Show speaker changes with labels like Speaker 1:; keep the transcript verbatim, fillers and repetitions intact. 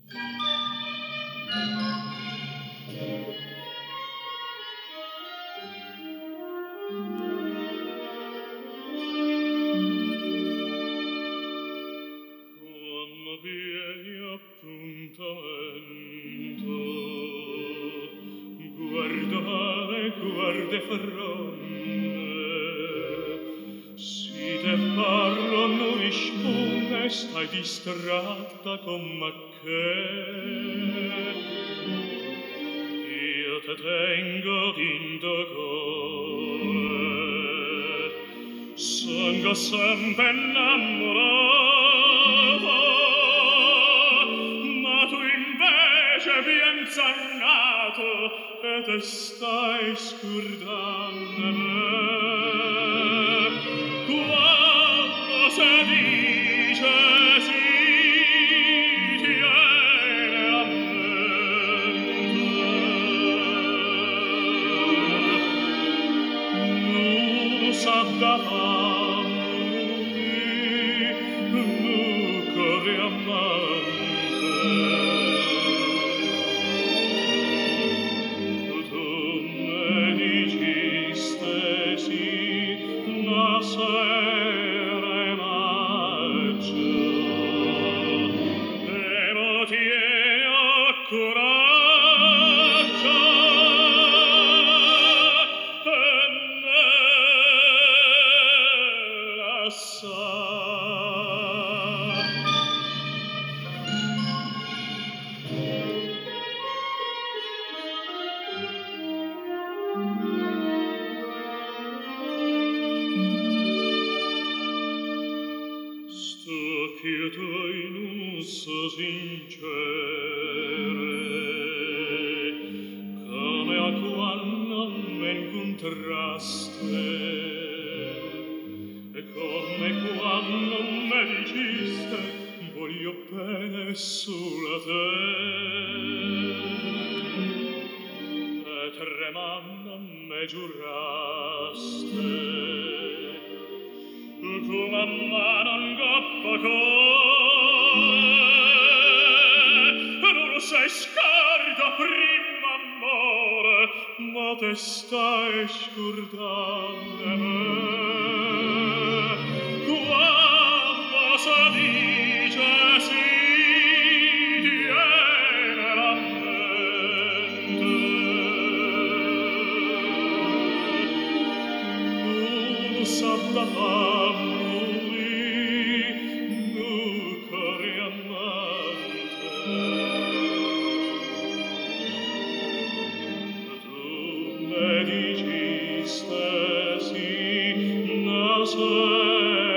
Speaker 1: Distratta come che io te tengo d'indocore, sono sempre innamorato, ma tu invece vien zannato e te stai scordando me. Quando se dice sì, da lui, nu corre amante. Tu me diciste sì, una sera in maggio, e mo tieni a coraggio, sincere, come a quando me incontraste, e come quando me diciste voglio bene sulla te, e tremando me giuraste, come a mano in goppa sei scarda prima amore, ma te stai scordando me. Quando si dice sì, tiene la mente. Non sa da lui, nu corre amante. Diciste sì, una sera